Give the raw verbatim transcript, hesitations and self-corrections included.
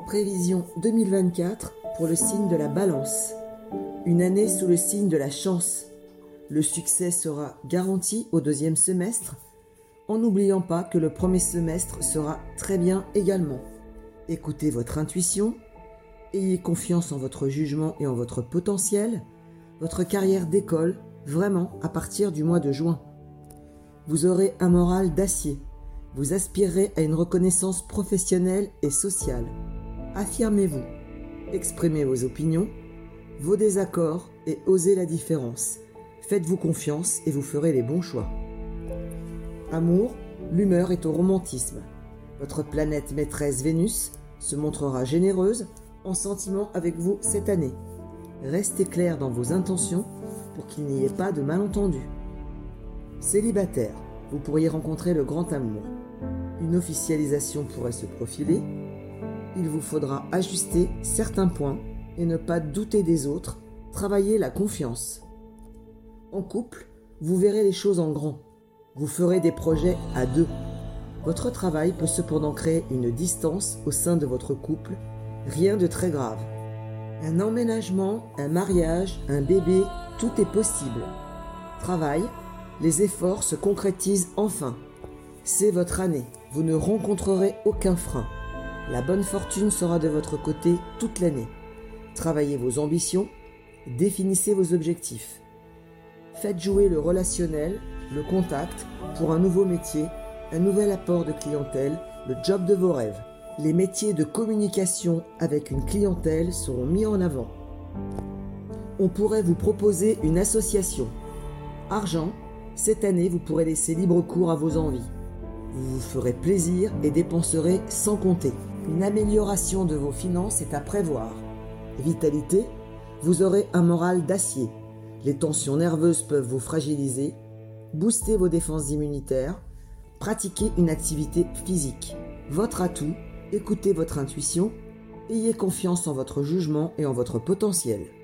Prévision deux mille vingt-quatre pour le signe de la Balance. Une année sous le signe de la chance. Le succès sera garanti au deuxième semestre, en n'oubliant pas que le premier semestre sera très bien également. Écoutez votre intuition, ayez confiance en votre jugement et en votre potentiel, votre carrière décolle vraiment à partir du mois de juin. Vous aurez un moral d'acier, vous aspirez à une reconnaissance professionnelle et sociale. Affirmez-vous, exprimez vos opinions, vos désaccords et osez la différence. Faites-vous confiance et vous ferez les bons choix. Amour, l'humeur est au romantisme. Votre planète maîtresse Vénus se montrera généreuse en sentiment avec vous cette année. Restez clair dans vos intentions pour qu'il n'y ait pas de malentendus. Célibataire, vous pourriez rencontrer le grand amour. Une officialisation pourrait se profiler. Il vous faudra ajuster certains points et ne pas douter des autres. Travaillez la confiance. En couple, vous verrez les choses en grand. Vous ferez des projets à deux. Votre travail peut cependant créer une distance au sein de votre couple. Rien de très grave. Un emménagement, un mariage, un bébé, tout est possible. Travail, les efforts se concrétisent enfin. C'est votre année. Vous ne rencontrerez aucun frein. La bonne fortune sera de votre côté toute l'année. Travaillez vos ambitions, définissez vos objectifs. Faites jouer le relationnel, le contact pour un nouveau métier, un nouvel apport de clientèle, le job de vos rêves. Les métiers de communication avec une clientèle seront mis en avant. On pourrait vous proposer une association. Argent, cette année vous pourrez laisser libre cours à vos envies. Vous vous ferez plaisir et dépenserez sans compter. Une amélioration de vos finances est à prévoir. Vitalité, vous aurez un moral d'acier. Les tensions nerveuses peuvent vous fragiliser. Boostez vos défenses immunitaires. Pratiquez une activité physique. Votre atout, écoutez votre intuition. Ayez confiance en votre jugement et en votre potentiel.